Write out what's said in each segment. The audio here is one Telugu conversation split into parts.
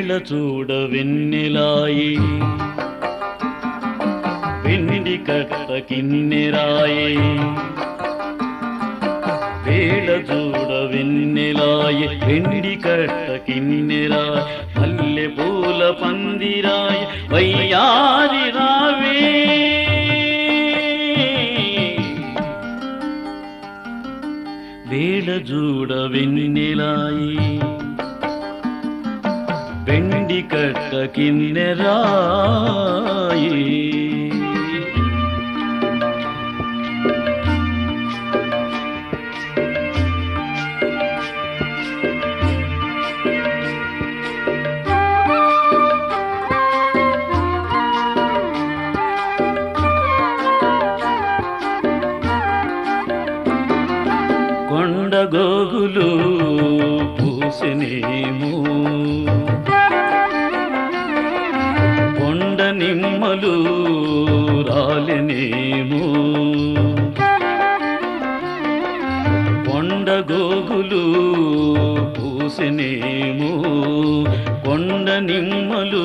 వేళ చూడ వెన్నెలాయి వెండి కట్ట కిన్నెరాయి వేళ చూడ వెన్నెలాయి వెండి కట్ట కిన్నెరాయి మల్లె పూల పందిరాయి వయ్యారి రావే వేళ చూడ వెన్నెలాయి వెండి కట్ట కిన్నెరాయి కొండ గోగులు పూసినేమో కొండ నిమ్మలు రాలినేమో కొండ గోగులు పూసినేమో కొండ నిమ్మలు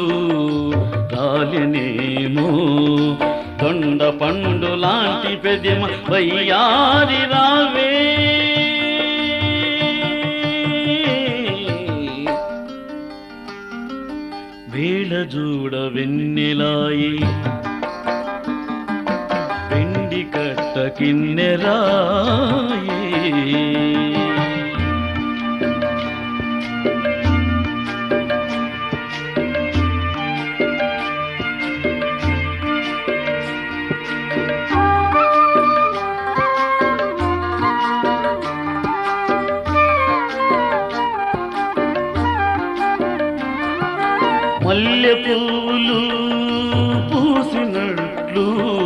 రాలినేమో దొండ పండు లాంటి పెదిమ వయ్యారి రావే వేళ చూడ వెన్నెలాయి వెండి కట్ట కిన్నెరాయి మల్లె పూలు పూసినట్లు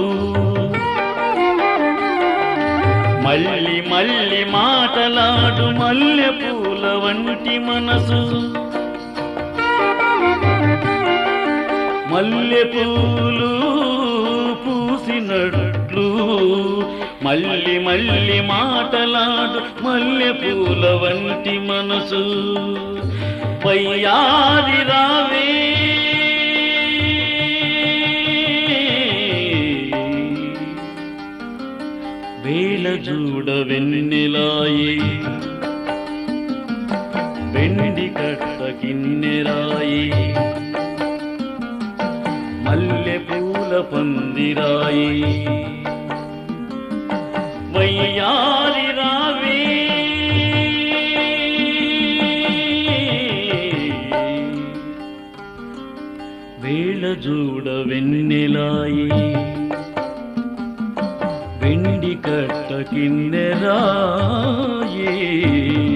మళ్ళీ మళ్ళీ మాటలాడు మల్లె పూల వంటి మనసు మల్లె పూలు పూసినట్లు మళ్ళీ మళ్ళీ మాటలాడు మల్లె పూల వంటి మనసు వయ్యారి రావే వేళ చూడ వెన్నెలాయి వెండి కట్ట కిన్నెరాయి మల్లె పూల పందిరాయి వయ్యారి రావే వేళ చూడ వెన్నెలాయి వెండి కట్ట కిన్నెరాయి